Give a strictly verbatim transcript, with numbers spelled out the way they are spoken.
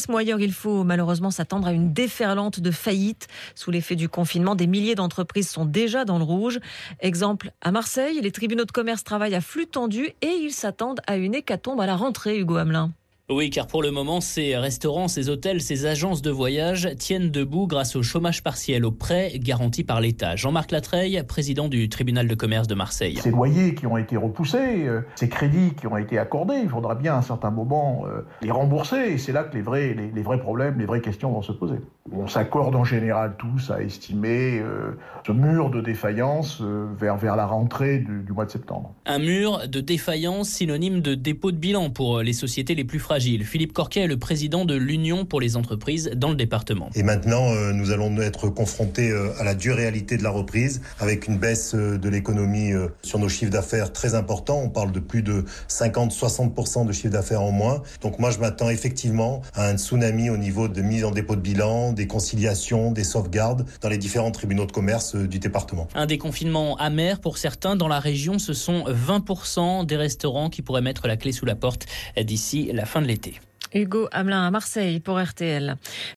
tourisme, ou ailleurs il faut malheureusement s'attendre à une déferlante de faillites. Sous l'effet du confinement, des milliers d'entreprises sont déjà dans le rouge. Exemple, à Marseille, les tribunaux de commerce travaillent à flux tendu et ils s'attendent à une hécatombe à la rentrée, Hugo Hamelin. Oui, car pour le moment, ces restaurants, ces hôtels, ces agences de voyage tiennent debout grâce au chômage partiel, aux prêts garantis par l'État. Jean-Marc Latreille, président du tribunal de commerce de Marseille. Ces loyers qui ont été repoussés, euh, ces crédits qui ont été accordés, il faudra bien à un certain moment euh, les rembourser. Et c'est là que les vrais, les, les vrais problèmes, les vraies questions vont se poser. On s'accorde en général tous à estimer euh, ce mur de défaillance euh, vers, vers la rentrée du, du mois de septembre. Un mur de défaillance synonyme de dépôt de bilan pour les sociétés les plus fragiles. Philippe Corquet est le président de l'Union pour les entreprises dans le département. Et maintenant, euh, nous allons être confrontés euh, à la dure réalité de la reprise, avec une baisse euh, de l'économie euh, sur nos chiffres d'affaires très important. On parle de plus de cinquante à soixante pour cent de chiffre d'affaires en moins. Donc moi, je m'attends effectivement à un tsunami au niveau de mise en dépôt de bilan, des conciliations, des sauvegardes dans les différents tribunaux de commerce euh, du département. Un déconfinement amer pour certains. Dans la région, ce sont vingt pour cent des restaurants qui pourraient mettre la clé sous la porte d'ici la fin de l'été. Hugo Hamelin à Marseille pour R T L.